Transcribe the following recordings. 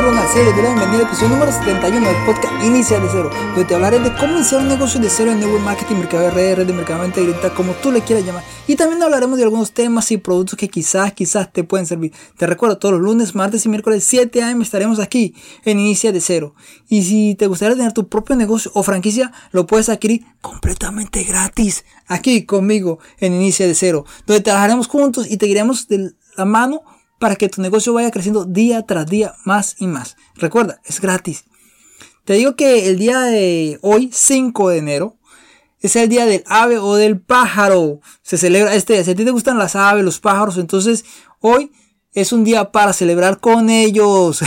Ronald C. Les doy la bienvenida al episodio número 71 del podcast Inicia de Cero, donde te hablaré de cómo iniciar un negocio de cero en network marketing, mercado de redes, red de mercadeo directa, como tú le quieras llamar. Y también hablaremos de algunos temas y productos que quizás te pueden servir. Te recuerdo, todos los lunes, martes y miércoles 7 a.m. estaremos aquí en Inicia de Cero. Y si te gustaría tener tu propio negocio o franquicia, lo puedes adquirir completamente gratis aquí conmigo en Inicia de Cero, donde trabajaremos juntos y te guiaremos de la mano para que tu negocio vaya creciendo día tras día más y más. Recuerda, es gratis. Te digo que el día de hoy, 5 de enero, es el día del ave o del pájaro. Se celebra este día. Si a ti te gustan las aves, los pájaros, entonces hoy es un día para celebrar con ellos,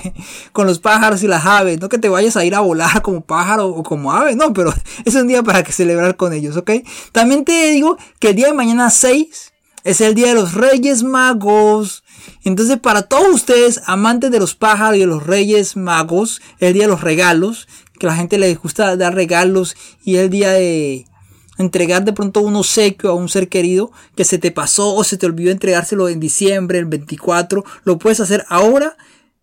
con los pájaros y las aves. No que te vayas a ir a volar como pájaro o como ave, no, pero es un día para que celebrar con ellos, ¿ok? También te digo que el día de mañana 6 es el día de los Reyes Magos. Entonces, para todos ustedes, amantes de los pájaros y de los Reyes Magos, es el día de los regalos, que a la gente le gusta dar regalos, y es el día de entregar de pronto un obsequio a un ser querido que se te pasó o se te olvidó entregárselo en diciembre, el 24. Lo puedes hacer ahora,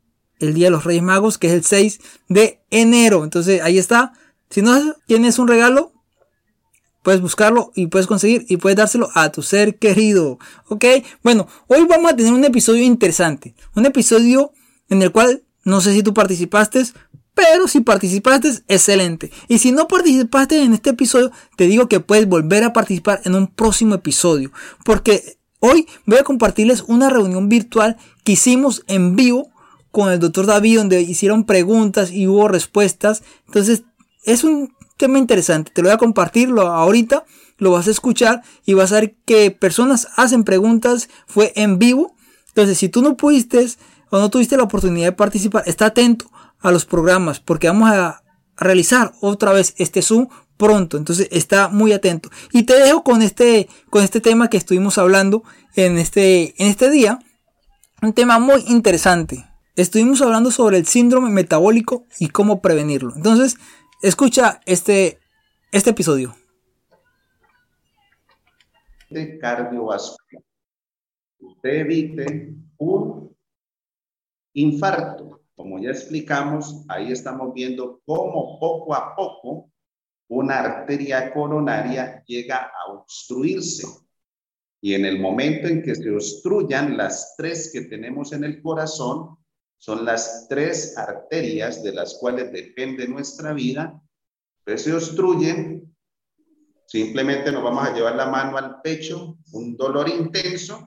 el día de los Reyes Magos, que es el 6 de enero. Entonces, ahí está. Si no tienes un regalo, puedes buscarlo y puedes conseguir y puedes dárselo a tu ser querido, ¿ok? Bueno, hoy vamos a tener un episodio interesante. Un episodio en el cual no sé si tú participaste, pero si participaste, excelente. Y si no participaste en este episodio, te digo que puedes volver a participar en un próximo episodio. Porque hoy voy a compartirles una reunión virtual que hicimos en vivo con el Dr. David, donde hicieron preguntas y hubo respuestas. Entonces, es un tema interesante, te lo voy a compartir ahorita, lo vas a escuchar y vas a ver que personas hacen preguntas, fue en vivo. Entonces, si tú no pudiste o no tuviste la oportunidad de participar, está atento a los programas porque vamos a realizar otra vez este Zoom pronto, entonces está muy atento. Y te dejo con este tema que estuvimos hablando en este día, un tema muy interesante. Estuvimos hablando sobre el síndrome metabólico y cómo prevenirlo. Entonces, escucha este episodio. De cardiovascular. Usted evite un infarto. Como ya explicamos, ahí estamos viendo cómo poco a poco una arteria coronaria llega a obstruirse. Y en el momento en que se obstruyan las tres que tenemos en el corazón, son las tres arterias de las cuales depende nuestra vida, pues se obstruyen, simplemente nos vamos a llevar la mano al pecho, un dolor intenso,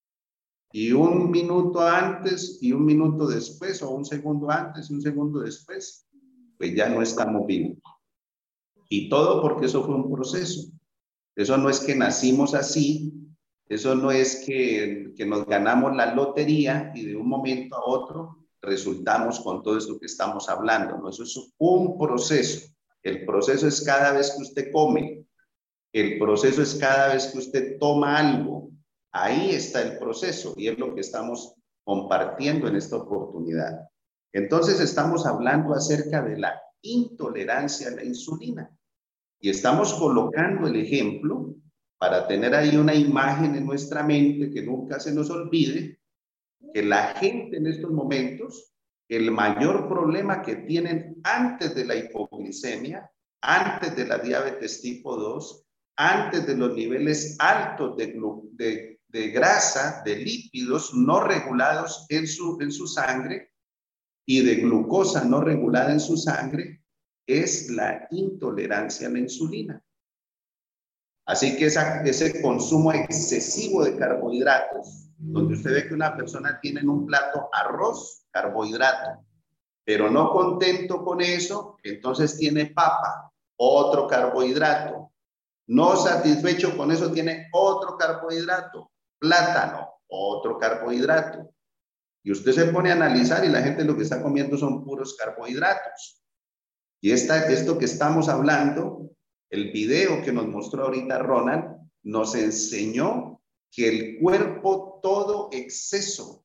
y un minuto antes y un minuto después, o un segundo antes y un segundo después, pues ya no estamos vivos. Y todo porque eso fue un proceso. Eso no es que nacimos así, eso no es que nos ganamos la lotería y de un momento a otro resultamos con todo esto que estamos hablando, ¿no? Eso es un proceso. El proceso es cada vez que usted come, el proceso es cada vez que usted toma algo. Ahí está el proceso y es lo que estamos compartiendo en esta oportunidad. Entonces estamos hablando acerca de la intolerancia a la insulina y estamos colocando el ejemplo para tener ahí una imagen en nuestra mente que nunca se nos olvide que la gente en estos momentos, el mayor problema que tienen antes de la hipoglicemia, antes de la diabetes tipo 2, antes de los niveles altos de grasa, de lípidos no regulados en su sangre y de glucosa no regulada en su sangre, es la intolerancia a la insulina. Así que ese consumo excesivo de carbohidratos, donde usted ve que una persona tiene en un plato arroz, carbohidrato, pero no contento con eso, entonces tiene papa, otro carbohidrato. No satisfecho con eso, tiene otro carbohidrato, plátano, otro carbohidrato. Y usted se pone a analizar y la gente lo que está comiendo son puros carbohidratos. Y esto que estamos hablando, el video que nos mostró ahorita Ronald, nos enseñó que el cuerpo todo exceso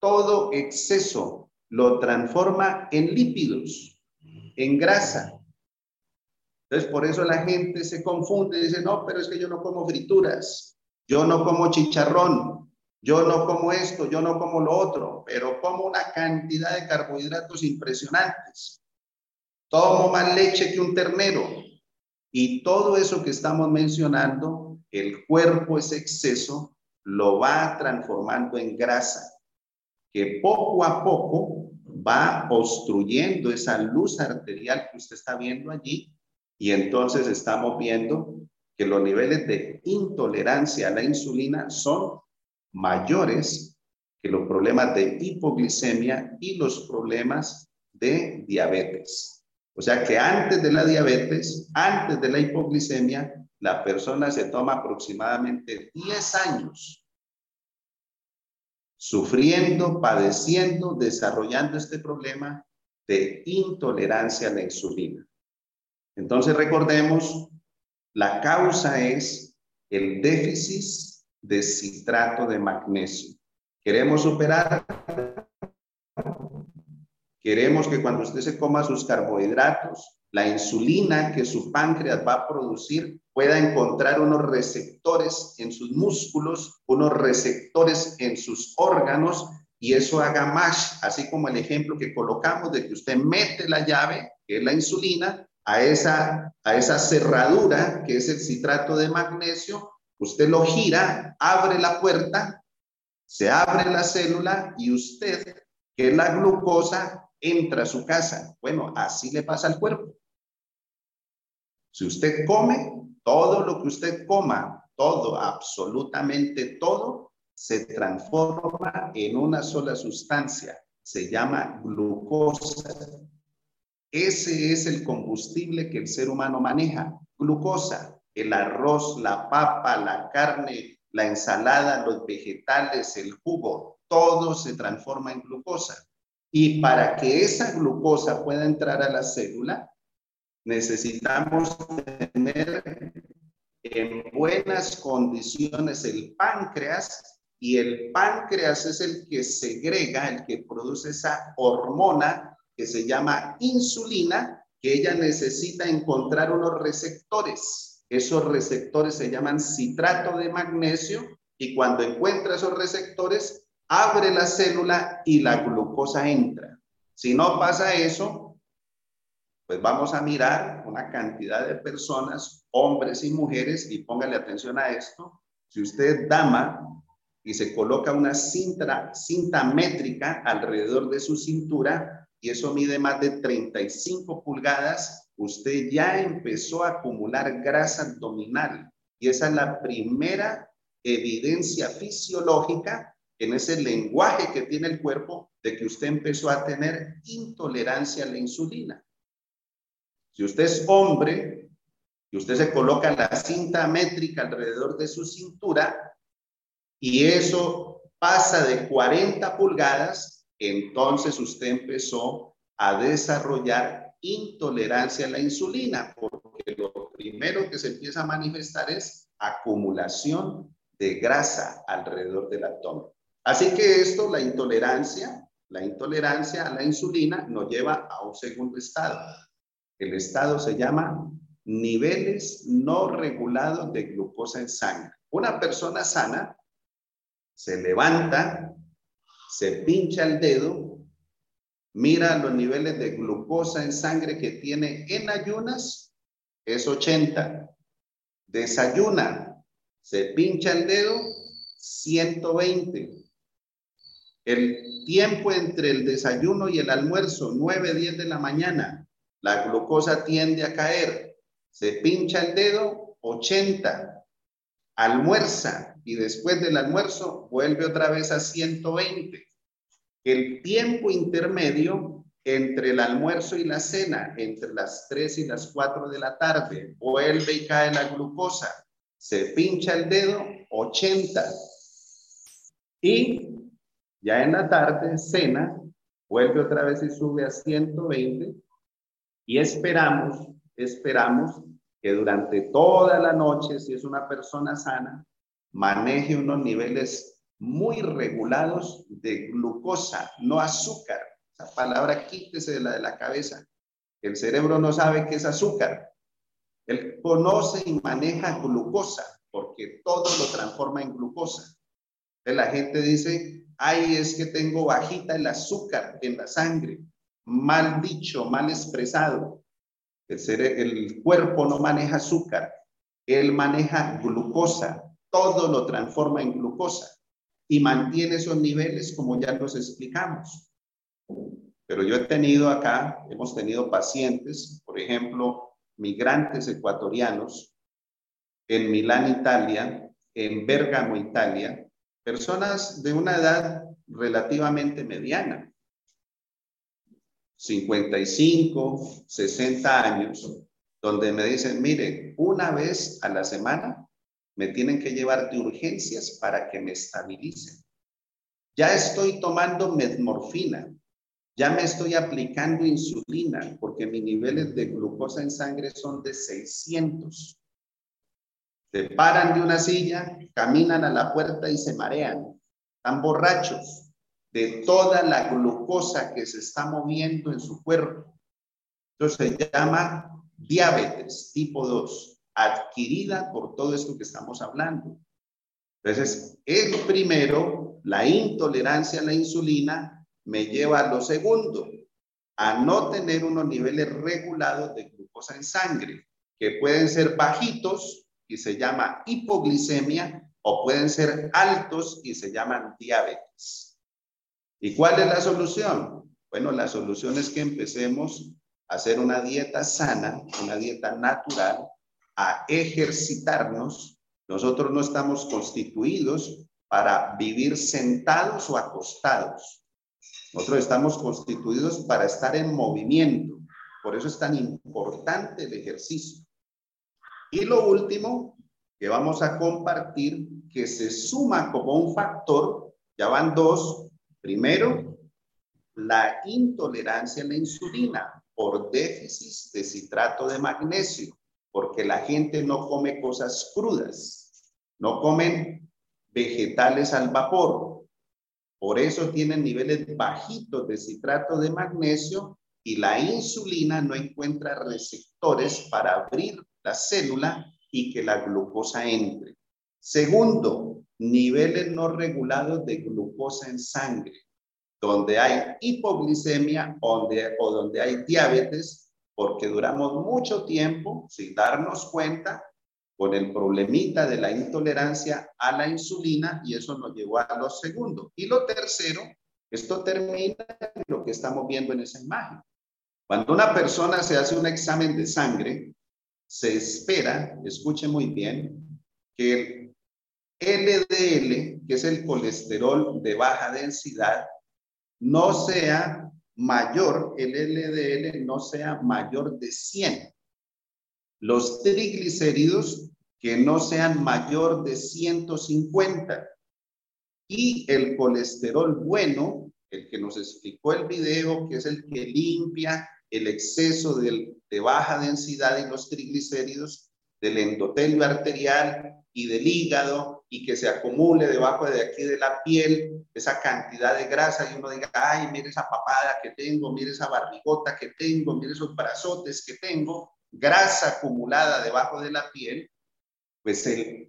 lo transforma en lípidos, en grasa. Entonces, por eso la gente se confunde y dice, no, pero es que yo no como frituras, yo no como chicharrón, Yo no como esto, yo no como lo otro, pero como una cantidad de carbohidratos impresionantes. Tomo más leche que un ternero. Y todo eso que estamos mencionando, el cuerpo, ese exceso, lo va transformando en grasa, que poco a poco va obstruyendo esa luz arterial que usted está viendo allí, y entonces estamos viendo que los niveles de intolerancia a la insulina son mayores que los problemas de hipoglicemia y los problemas de diabetes. O sea que antes de la diabetes, antes de la hipoglicemia, la persona se toma aproximadamente 10 años sufriendo, padeciendo, desarrollando este problema de intolerancia a la insulina. Entonces recordemos, la causa es el déficit de citrato de magnesio. Queremos superar. Queremos que cuando usted se coma sus carbohidratos, la insulina que su páncreas va a producir pueda encontrar unos receptores en sus músculos, unos receptores en sus órganos, y eso haga más, así como el ejemplo que colocamos de que usted mete la llave, que es la insulina, a esa cerradura que es el citrato de magnesio, usted lo gira, abre la puerta, se abre la célula y usted, que es la glucosa, entra a su casa. Bueno, así le pasa al cuerpo. Si usted come, todo lo que usted coma, todo, absolutamente todo, se transforma en una sola sustancia. Se llama glucosa. Ese es el combustible que el ser humano maneja. Glucosa. El arroz, la papa, la carne, la ensalada, los vegetales, el jugo, todo se transforma en glucosa. Y para que esa glucosa pueda entrar a la célula, necesitamos tener en buenas condiciones el páncreas, y el páncreas es el que segrega, el que produce esa hormona que se llama insulina, que ella necesita encontrar unos receptores. Esos receptores se llaman citrato de magnesio, y cuando encuentra esos receptores, abre la célula y la glucosa entra. Si no pasa eso, pues vamos a mirar una cantidad de personas, hombres y mujeres, y póngale atención a esto. Si usted es dama y se coloca una cinta métrica alrededor de su cintura, y eso mide más de 35 pulgadas, usted ya empezó a acumular grasa abdominal. Y esa es la primera evidencia fisiológica en ese lenguaje que tiene el cuerpo de que usted empezó a tener intolerancia a la insulina. Si usted es hombre y usted se coloca la cinta métrica alrededor de su cintura y eso pasa de 40 pulgadas, entonces usted empezó a desarrollar intolerancia a la insulina, porque lo primero que se empieza a manifestar es acumulación de grasa alrededor del abdomen. Así que esto, la intolerancia a la insulina nos lleva a un segundo estado. El estado se llama niveles no regulados de glucosa en sangre. Una persona sana se levanta, se pincha el dedo, mira los niveles de glucosa en sangre que tiene en ayunas, es 80. Desayuna, se pincha el dedo, 120. El tiempo entre el desayuno y el almuerzo, 9-10 de la mañana, la glucosa tiende a caer, se pincha el dedo, 80. Almuerza y después del almuerzo vuelve otra vez a 120. El tiempo intermedio entre el almuerzo y la cena, entre las 3 y las 4 de la tarde, vuelve y cae la glucosa, se pincha el dedo, 80. Y ya en la tarde, cena, vuelve otra vez y sube a 120. Y esperamos que durante toda la noche, si es una persona sana, maneje unos niveles muy regulados de glucosa, no azúcar. Esa palabra quítese de la cabeza. El cerebro no sabe qué es azúcar. Él conoce y maneja glucosa, porque todo lo transforma en glucosa. Entonces la gente dice, ay, es que tengo bajita el azúcar en la sangre. Mal dicho, mal expresado. El cuerpo no maneja azúcar, él maneja glucosa, todo lo transforma en glucosa y mantiene esos niveles como ya los explicamos. Pero yo he tenido acá, hemos tenido pacientes, por ejemplo, migrantes ecuatorianos en Milán, Italia, en Bérgamo, Italia, personas de una edad relativamente mediana, 55, 60 años, donde me dicen, mire, una vez a la semana me tienen que llevar de urgencias para que me estabilicen. Ya estoy tomando metmorfina, ya me estoy aplicando insulina, porque mis niveles de glucosa en sangre son de 600. Se paran de una silla, caminan a la puerta y se marean. Están borrachos de toda la glucosa que se está moviendo en su cuerpo. Entonces se llama diabetes tipo 2, adquirida por todo esto que estamos hablando. Entonces, el primero, la intolerancia a la insulina, me lleva a lo segundo, a no tener unos niveles regulados de glucosa en sangre, que pueden ser bajitos y se llama hipoglicemia, o pueden ser altos y se llaman diabetes. ¿Y cuál es la solución? Bueno, la solución es que empecemos a hacer una dieta sana, una dieta natural, a ejercitarnos. Nosotros no estamos constituidos para vivir sentados o acostados. Nosotros estamos constituidos para estar en movimiento. Por eso es tan importante el ejercicio. Y lo último que vamos a compartir, que se suma como un factor, ya van dos. Primero, la intolerancia a la insulina por déficit de citrato de magnesio, porque la gente no come cosas crudas, no comen vegetales al vapor. Por eso tienen niveles bajitos de citrato de magnesio y la insulina no encuentra receptores para abrir la célula y que la glucosa entre. Segundo, niveles no regulados de glucosa en sangre, donde hay hipoglicemia o donde hay diabetes, porque duramos mucho tiempo sin darnos cuenta con el problemita de la intolerancia a la insulina y eso nos llevó a lo segundo. Y lo tercero, esto termina en lo que estamos viendo en esa imagen. Cuando una persona se hace un examen de sangre, se espera, escuche muy bien, que el LDL, que es el colesterol de baja densidad, no sea mayor, el LDL no sea mayor de 100. Los triglicéridos que no sean mayor de 150. Y el colesterol bueno, el que nos explicó el video, que es el que limpia el exceso de baja densidad en los triglicéridos, del endotelio arterial y del hígado, y que se acumule debajo de aquí de la piel esa cantidad de grasa y uno diga, ay, mire esa papada que tengo, mire esa barrigota que tengo, mire esos brazotes que tengo, grasa acumulada debajo de la piel, pues el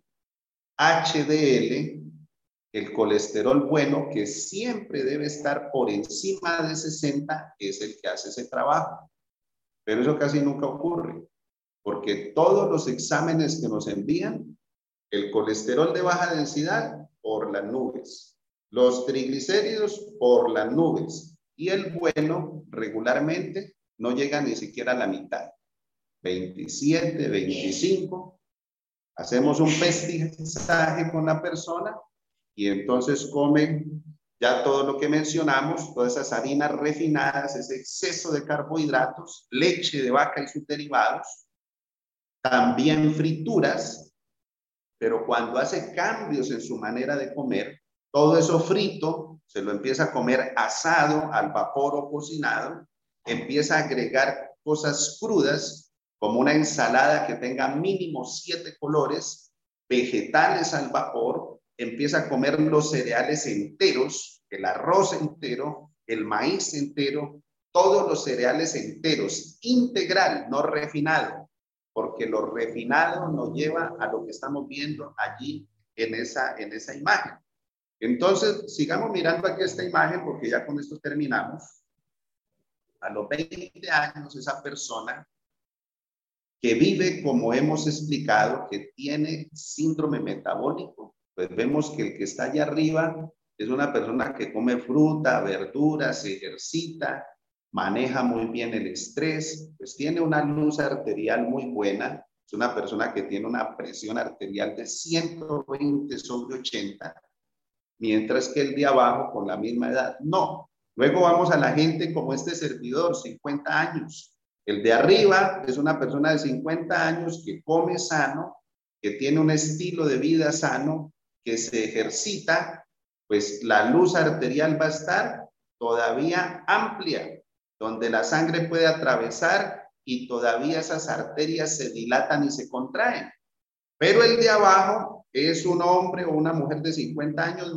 HDL, el colesterol bueno, que siempre debe estar por encima de 60, es el que hace ese trabajo. Pero eso casi nunca ocurre, porque todos los exámenes que nos envían, el colesterol de baja densidad por las nubes, los triglicéridos por las nubes, y el bueno regularmente no llega ni siquiera a la mitad, 27, 25. Hacemos un pesquisaje con la persona y entonces comen ya todo lo que mencionamos, todas esas harinas refinadas, ese exceso de carbohidratos, leche de vaca y sus derivados, también frituras, pero cuando hace cambios en su manera de comer, todo eso frito se lo empieza a comer asado, al vapor o cocinado, empieza a agregar cosas crudas, como una ensalada que tenga mínimo 7 colores, vegetales al vapor, empieza a comer los cereales enteros, el arroz entero, el maíz entero, todos los cereales enteros, integral, no refinado, porque lo refinado nos lleva a lo que estamos viendo allí en esa imagen. Entonces, sigamos mirando aquí esta imagen porque ya con esto terminamos. A los 20 años, esa persona que vive, como hemos explicado, que tiene síndrome metabólico, pues vemos que el que está allá arriba es una persona que come fruta, verduras, se ejercita, maneja muy bien el estrés, pues tiene una luz arterial muy buena, es una persona que tiene una presión arterial de 120 sobre 80, mientras que el de abajo con la misma edad, no. Luego vamos a la gente como este servidor, 50 años. El de arriba es una persona de 50 años que come sano, que tiene un estilo de vida sano, que se ejercita, pues la luz arterial va a estar todavía amplia, donde la sangre puede atravesar y todavía esas arterias se dilatan y se contraen. Pero el de abajo es un hombre o una mujer de 50 años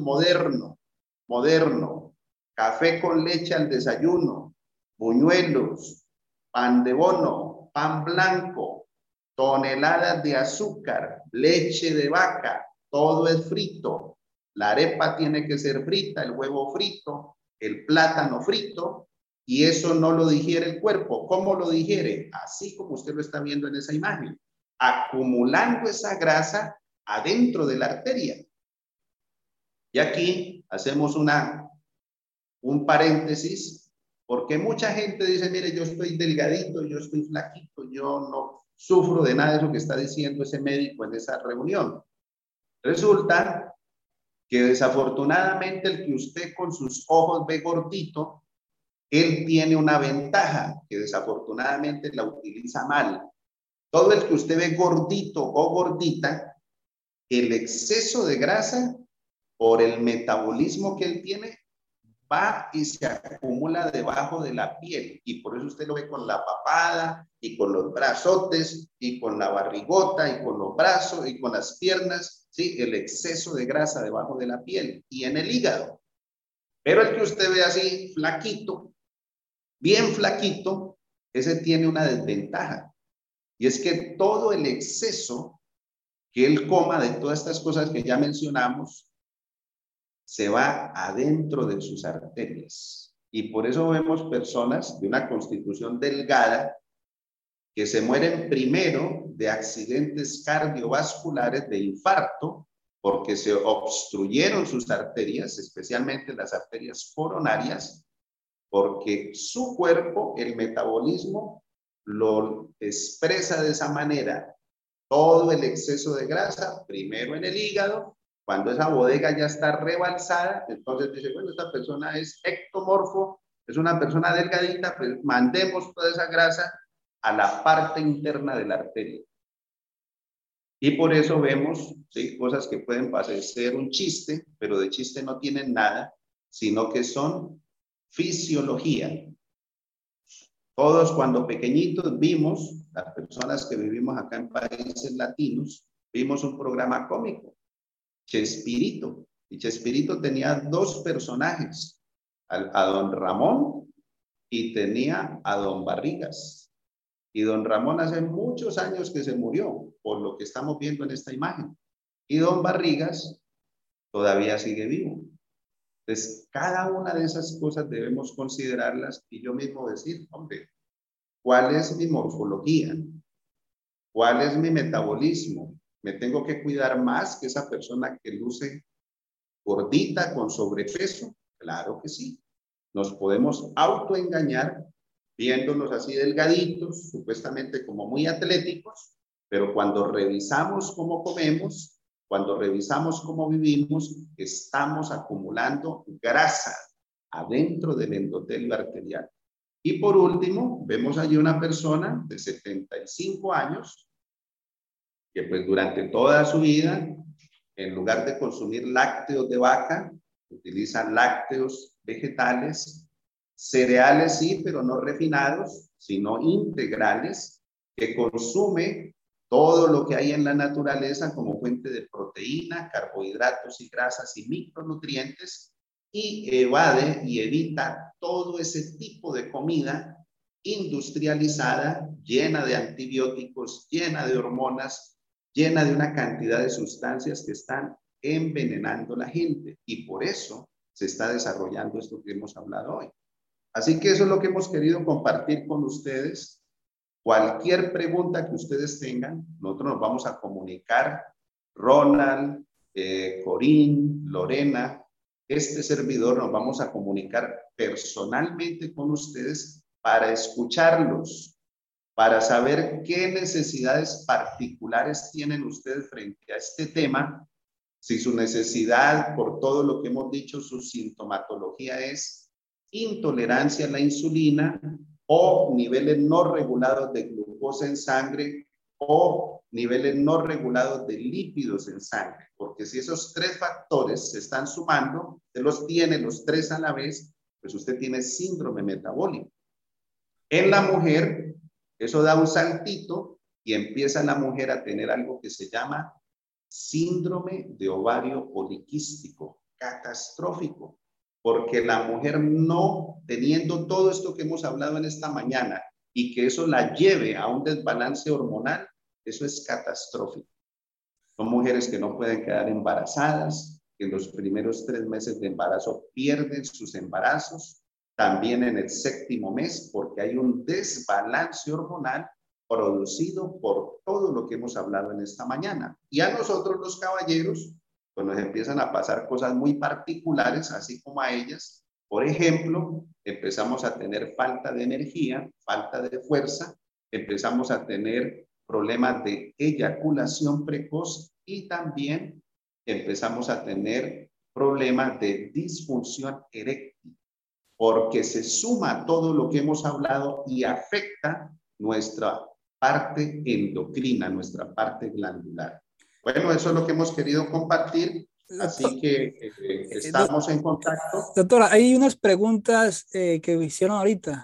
moderno, café con leche al desayuno, buñuelos, pan de bono, pan blanco, toneladas de azúcar, leche de vaca, todo es frito. La arepa tiene que ser frita, el huevo frito, el plátano frito, y eso no lo digiere el cuerpo. ¿Cómo lo digiere? Así como usted lo está viendo en esa imagen, acumulando esa grasa adentro de la arteria. Y aquí hacemos un paréntesis, porque mucha gente dice, mire, yo estoy delgadito, yo estoy flaquito, yo no sufro de nada de eso que está diciendo ese médico en esa reunión. Resulta que desafortunadamente el que usted con sus ojos ve gordito, él tiene una ventaja que desafortunadamente la utiliza mal. Todo el que usted ve gordito o gordita, el exceso de grasa por el metabolismo que él tiene va y se acumula debajo de la piel, y por eso usted lo ve con la papada y con los brazotes y con la barrigota y con los brazos y con las piernas, ¿sí? El exceso de grasa debajo de la piel y en el hígado. Pero el que usted ve así flaquito, bien flaquito, ese tiene una desventaja, y es que todo el exceso que él coma de todas estas cosas que ya mencionamos se va adentro de sus arterias. Y por eso vemos personas de una constitución delgada que se mueren primero de accidentes cardiovasculares, de infarto, porque se obstruyeron sus arterias, especialmente las arterias coronarias, porque su cuerpo, el metabolismo, lo expresa de esa manera. Todo el exceso de grasa, primero en el hígado. Cuando esa bodega ya está rebalsada, entonces dice, bueno, esta persona es ectomorfo, es una persona delgadita, pues mandemos toda esa grasa a la parte interna de la arteria. Y por eso vemos, ¿sí?, cosas que pueden parecer un chiste, pero de chiste no tienen nada, sino que son fisiología. Todos cuando pequeñitos vimos, las personas que vivimos acá en países latinos, vimos un programa cómico, Chespirito. Y Chespirito tenía dos personajes, a don Ramón y tenía a don Barrigas. Y don Ramón hace muchos años que se murió, por lo que estamos viendo en esta imagen. Y don Barrigas todavía sigue vivo. Entonces, cada una de esas cosas debemos considerarlas y yo mismo decir, hombre, ¿cuál es mi morfología? ¿Cuál es mi metabolismo? ¿Me tengo que cuidar más que esa persona que luce gordita con sobrepeso? Claro que sí. Nos podemos autoengañar viéndonos así delgaditos, supuestamente como muy atléticos, pero cuando revisamos cómo comemos, cuando revisamos cómo vivimos, estamos acumulando grasa adentro del endotelio arterial. Y por último, vemos allí una persona de 75 años que pues durante toda su vida, en lugar de consumir lácteos de vaca, utiliza lácteos vegetales, cereales sí, pero no refinados, sino integrales, que consume todo lo que hay en la naturaleza como fuente de proteína, carbohidratos y grasas y micronutrientes, y evade y evita todo ese tipo de comida industrializada, llena de antibióticos, llena de hormonas, llena de una cantidad de sustancias que están envenenando a la gente y por eso se está desarrollando esto que hemos hablado hoy. Así que eso es lo que hemos querido compartir con ustedes. Cualquier pregunta que ustedes tengan, nosotros nos vamos a comunicar. Ronald, Corín, Lorena, este servidor nos vamos a comunicar personalmente con ustedes para escucharlos, para saber qué necesidades particulares tienen ustedes frente a este tema. Si su necesidad, por todo lo que hemos dicho, su sintomatología es intolerancia a la insulina o niveles no regulados de glucosa en sangre o niveles no regulados de lípidos en sangre, porque si esos tres factores se están sumando, usted los tiene los tres a la vez, pues usted tiene síndrome metabólico. En la mujer, eso da un saltito y empieza la mujer a tener algo que se llama síndrome de ovario poliquístico, catastrófico, porque la mujer no teniendo todo esto que hemos hablado en esta mañana y que eso la lleve a un desbalance hormonal, eso es catastrófico. Son mujeres que no pueden quedar embarazadas, que en los primeros 3 meses de embarazo pierden sus embarazos, también en el 7º mes, porque hay un desbalance hormonal producido por todo lo que hemos hablado en esta mañana. Y a nosotros los caballeros, pues nos empiezan a pasar cosas muy particulares, así como a ellas. Por ejemplo, empezamos a tener falta de energía, falta de fuerza, empezamos a tener problemas de eyaculación precoz y también empezamos a tener problemas de disfunción eréctil, porque se suma todo lo que hemos hablado y afecta nuestra parte endocrina, nuestra parte glandular. Bueno, eso es lo que hemos querido compartir, así que estamos en contacto. Doctora, hay unas preguntas que me hicieron ahorita.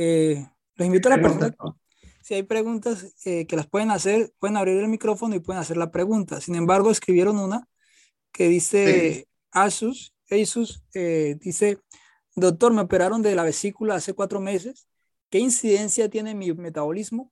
Los invito a la persona. Si hay preguntas que las pueden hacer, pueden abrir el micrófono y pueden hacer la pregunta. Sin embargo, escribieron una que dice, sí. Asus, dice, doctor, me operaron de la vesícula hace 4 meses. ¿Qué incidencia tiene mi metabolismo?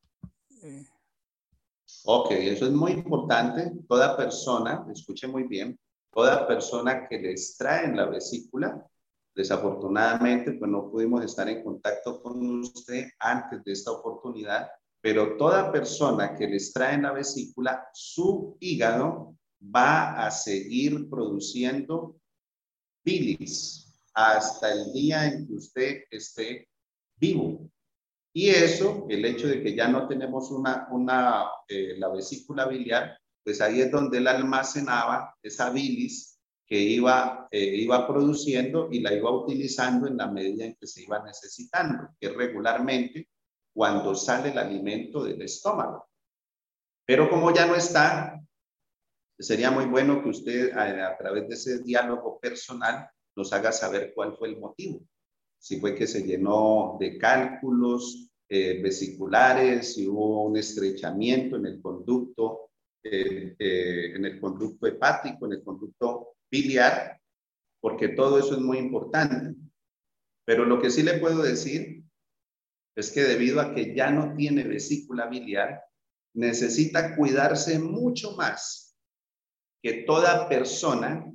Ok, eso es muy importante. Toda persona, escuche muy bien, toda persona que le extraen la vesícula, desafortunadamente, pues no pudimos estar en contacto con usted antes de esta oportunidad, pero toda persona que le extraen la vesícula, su hígado va a seguir produciendo bilis hasta el día en que usted esté vivo. Y eso, el hecho de que ya no tenemos la vesícula biliar, pues ahí es donde él almacenaba esa bilis que iba produciendo y la iba utilizando en la medida en que se iba necesitando, que regularmente cuando sale el alimento del estómago. Pero como ya no está, sería muy bueno que usted a través de ese diálogo personal nos haga saber cuál fue el motivo. Si fue que se llenó de cálculos vesiculares, si hubo un estrechamiento en el conducto hepático, en el conducto biliar, porque todo eso es muy importante. Pero lo que sí le puedo decir es que debido a que ya no tiene vesícula biliar, necesita cuidarse mucho más que toda persona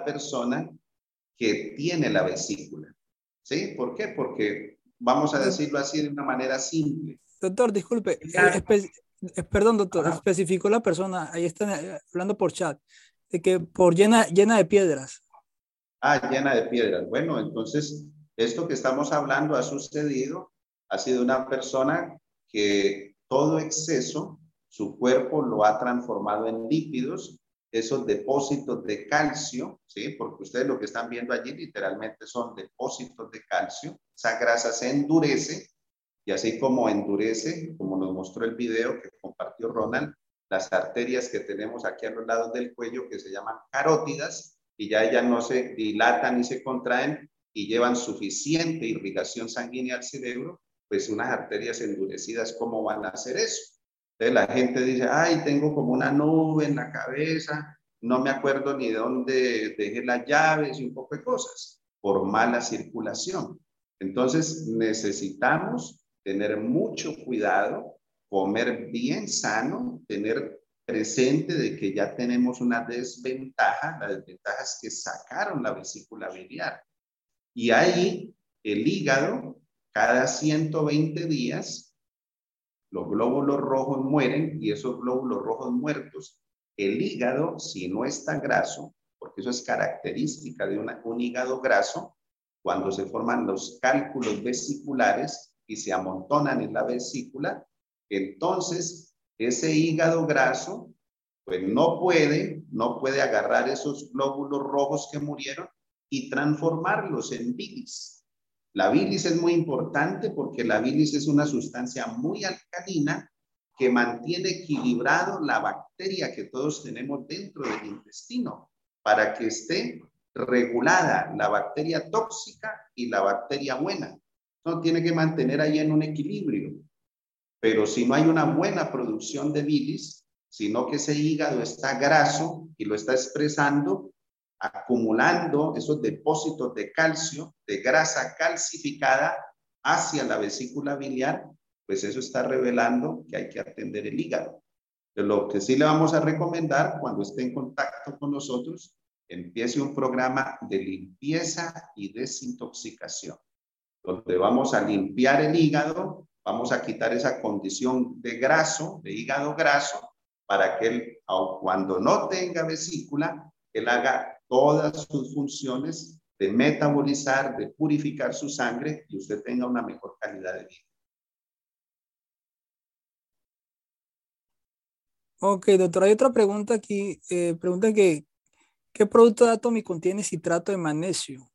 que tiene la vesícula. ¿Sí? ¿Por qué? Porque vamos a decirlo así de una manera simple. Doctor, disculpe. Perdón, doctor. Especificó la persona, ahí están hablando por chat, de que por llena de piedras. Llena de piedras. Bueno, entonces, esto que estamos hablando ha sucedido, ha sido una persona que todo exceso, su cuerpo lo ha transformado en lípidos, esos depósitos de calcio, ¿sí? Porque ustedes lo que están viendo allí literalmente son depósitos de calcio. Esa grasa se endurece y así como endurece, como nos mostró el video que compartió Ronald, las arterias que tenemos aquí a los lados del cuello que se llaman carótidas y ya ellas no se dilatan ni se contraen y llevan suficiente irrigación sanguínea al cerebro, pues unas arterias endurecidas, ¿cómo van a hacer eso? Entonces la gente dice, ay, tengo como una nube en la cabeza, no me acuerdo ni de dónde dejé las llaves y un poco de cosas, por mala circulación. Entonces necesitamos tener mucho cuidado, comer bien sano, tener presente de que ya tenemos una desventaja. La desventaja es que sacaron la vesícula biliar. Y ahí el hígado, cada 120 días, los glóbulos rojos mueren y esos glóbulos rojos muertos, el hígado, si no está graso, porque eso es característica de un hígado graso, cuando se forman los cálculos vesiculares y se amontonan en la vesícula, entonces ese hígado graso pues no puede agarrar esos glóbulos rojos que murieron y transformarlos en bilis. La bilis es muy importante porque la bilis es una sustancia muy alcalina que mantiene equilibrado la bacteria que todos tenemos dentro del intestino para que esté regulada la bacteria tóxica y la bacteria buena. No tiene que mantener ahí en un equilibrio. Pero si no hay una buena producción de bilis, sino que ese hígado está graso y lo está expresando, acumulando esos depósitos de calcio, de grasa calcificada hacia la vesícula biliar, pues eso está revelando que hay que atender el hígado. De lo que sí le vamos a recomendar cuando esté en contacto con nosotros, empiece un programa de limpieza y desintoxicación, donde vamos a limpiar el hígado, vamos a quitar esa condición de graso, de hígado graso, para que él, cuando no tenga vesícula, él haga todas sus funciones de metabolizar, de purificar su sangre y usted tenga una mejor calidad de vida. Ok, doctor, hay otra pregunta aquí. Pregunta que, ¿qué producto de Atomy contiene citrato de magnesio?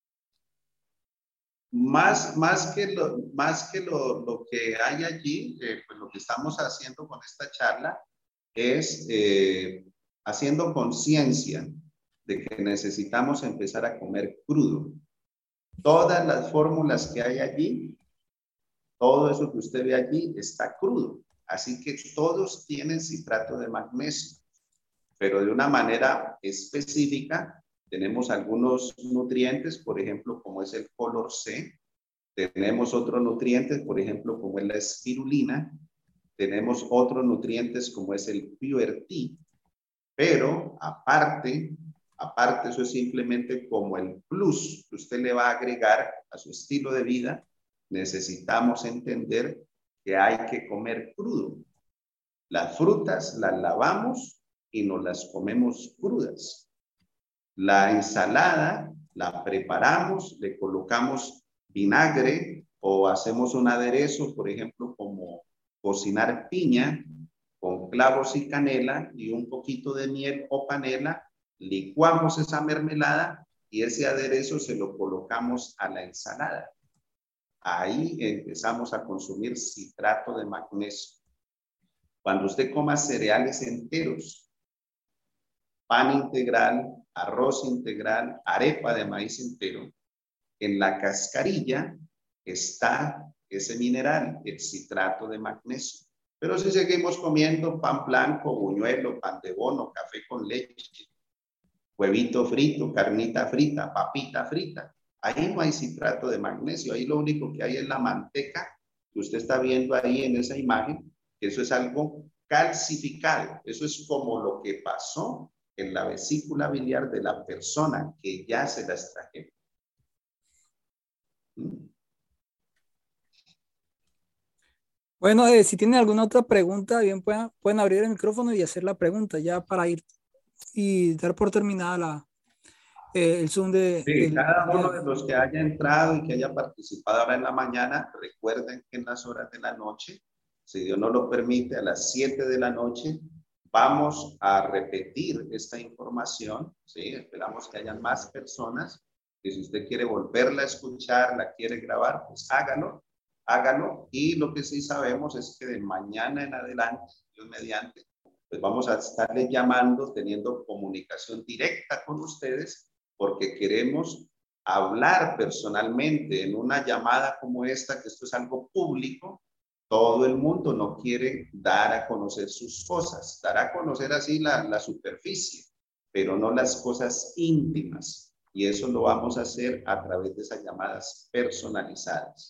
Más que lo que hay allí, pues lo que estamos haciendo con esta charla es haciendo conciencia de que necesitamos empezar a comer crudo. Todas las fórmulas que hay allí, todo eso que usted ve allí está crudo. Así que todos tienen citrato de magnesio, pero de una manera específica. Tenemos algunos nutrientes, por ejemplo, como es el color C. Tenemos otros nutrientes, por ejemplo, como es la espirulina. Tenemos otros nutrientes como es el PureT. Pero aparte, eso es simplemente como el plus que usted le va a agregar a su estilo de vida. Necesitamos entender que hay que comer crudo. Las frutas las lavamos y nos las comemos crudas. La ensalada la preparamos, le colocamos vinagre o hacemos un aderezo, por ejemplo, como cocinar piña con clavos y canela y un poquito de miel o panela, licuamos esa mermelada y ese aderezo se lo colocamos a la ensalada. Ahí empezamos a consumir citrato de magnesio. Cuando usted coma cereales enteros, pan integral, arroz integral, arepa de maíz entero, en la cascarilla está ese mineral, el citrato de magnesio. Pero si seguimos comiendo pan blanco, buñuelo, pan de bono, café con leche, huevito frito, carnita frita, papita frita, ahí no hay citrato de magnesio. Ahí lo único que hay es la manteca que usted está viendo ahí en esa imagen, que eso es algo calcificado. Eso es como lo que pasó en la vesícula biliar de la persona que ya se la extrajeron. Bueno, si tienen alguna otra pregunta, bien pueden abrir el micrófono y hacer la pregunta ya para ir y dar por terminada el Zoom Sí, del cada día uno de de hoy. los que haya entrado y que haya participado ahora en la mañana, recuerden que en las horas de la noche, si Dios nos lo permite, a las 7 de la noche, vamos a repetir esta información. ¿Sí? Esperamos que hayan más personas, que si usted quiere volverla a escuchar, la quiere grabar, pues hágalo, hágalo. Y lo que sí sabemos es que de mañana en adelante, Dios mediante, pues vamos a estarles llamando, teniendo comunicación directa con ustedes, porque queremos hablar personalmente en una llamada como esta, que esto es algo público. Todo el mundo no quiere dar a conocer sus cosas, dar a conocer así la superficie, pero no las cosas íntimas. Y eso lo vamos a hacer a través de esas llamadas personalizadas.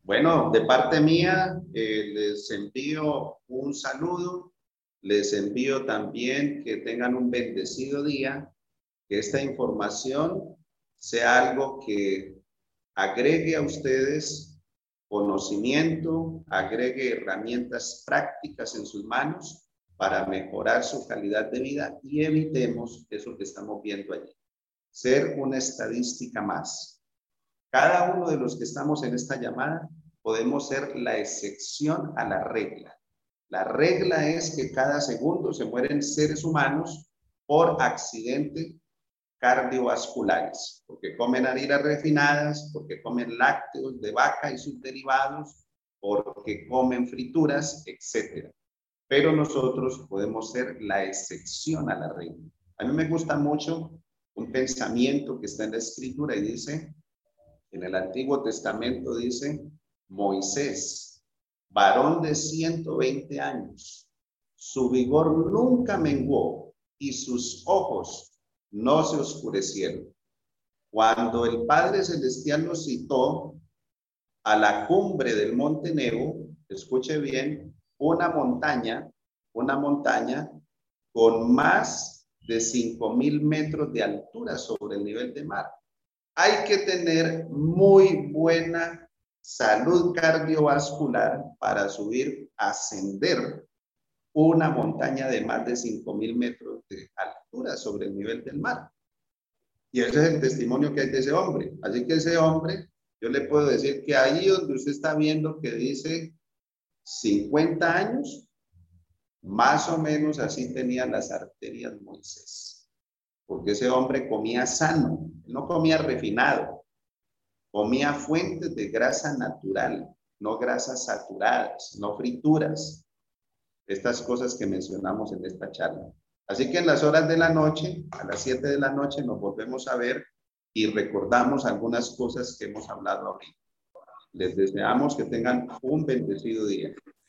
Bueno, de parte mía, les envío un saludo, les envío también que tengan un bendecido día, que esta información sea algo que agregue a ustedes conocimiento, agregue herramientas prácticas en sus manos para mejorar su calidad de vida y evitemos eso que estamos viendo allí, ser una estadística más. Cada uno de los que estamos en esta llamada podemos ser la excepción a la regla. La regla es que cada segundo se mueren seres humanos por accidente cardiovasculares, porque comen harinas refinadas, porque comen lácteos de vaca y sus derivados, porque comen frituras, etc. Pero nosotros podemos ser la excepción a la regla. A mí me gusta mucho un pensamiento que está en la Escritura y dice, en el Antiguo Testamento dice, Moisés, varón de 120 años, su vigor nunca menguó y sus ojos no se oscurecieron. Cuando el Padre Celestial lo citó a la cumbre del Monte Nebo, escuche bien, una montaña con más de 5,000 metros de altura sobre el nivel del mar. Hay que tener muy buena salud cardiovascular para ascender una montaña de más de 5,000 metros de altura sobre el nivel del mar. Y ese es el testimonio que hay de ese hombre. Así que ese hombre, yo le puedo decir que ahí donde usted está viendo que dice 50 años, más o menos así tenían las arterias Moisés. Porque ese hombre comía sano, no comía refinado, comía fuentes de grasa natural, no grasas saturadas, no frituras. Estas cosas que mencionamos en esta charla. Así que en las horas de la noche, a las 7 de la noche, nos volvemos a ver y recordamos algunas cosas que hemos hablado ahorita. Les deseamos que tengan un bendecido día.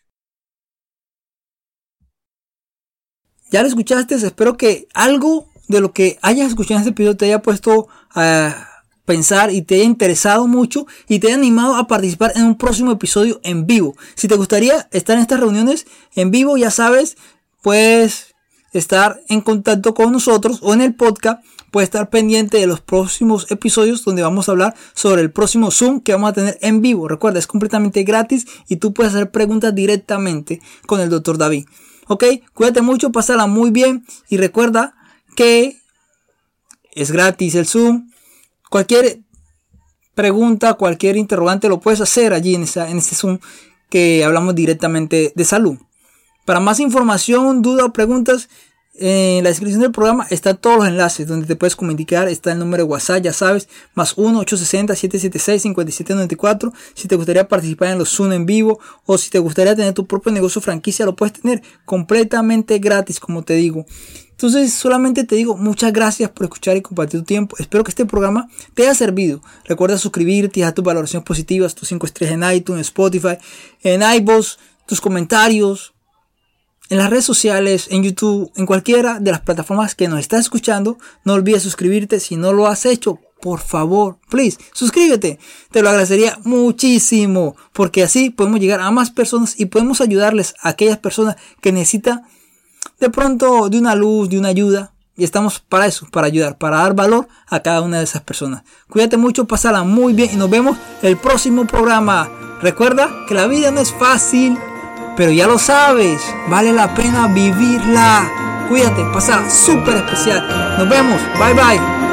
Ya lo escuchaste, espero que algo de lo que hayas escuchado en este episodio te haya puesto a pensar y te haya interesado mucho y te haya animado a participar en un próximo episodio en vivo. Si te gustaría estar en estas reuniones en vivo, ya sabes, puedes estar en contacto con nosotros o en el podcast, puedes estar pendiente de los próximos episodios donde vamos a hablar sobre el próximo Zoom que vamos a tener en vivo. Recuerda, es completamente gratis y tú puedes hacer preguntas directamente con el Dr. David. Ok, cuídate mucho, pásala muy bien y recuerda que es gratis el Zoom. Cualquier pregunta, cualquier interrogante lo puedes hacer allí en este Zoom que hablamos directamente de salud. Para más información, dudas o preguntas, en la descripción del programa están todos los enlaces donde te puedes comunicar. Está el número de WhatsApp, ya sabes, más 1-860-776-5794. Si te gustaría participar en los Zoom en vivo o si te gustaría tener tu propio negocio franquicia, lo puedes tener completamente gratis, como te digo. Entonces solamente te digo muchas gracias por escuchar y compartir tu tiempo. Espero que este programa te haya servido. Recuerda suscribirte y dejar tus valoraciones positivas, tus 5 estrellas en iTunes, Spotify, en iVoox, tus comentarios, en las redes sociales, en YouTube, en cualquiera de las plataformas que nos estás escuchando. No olvides suscribirte si no lo has hecho. Por favor, please, suscríbete. Te lo agradecería muchísimo porque así podemos llegar a más personas y podemos ayudarles a aquellas personas que necesitan de pronto de una luz, de una ayuda, y estamos para eso, para ayudar, para dar valor a cada una de esas personas. Cuídate mucho, pásala muy bien y nos vemos el próximo programa. Recuerda que la vida no es fácil, pero ya lo sabes, vale la pena vivirla. Cuídate, pásala súper especial. Nos vemos, bye bye.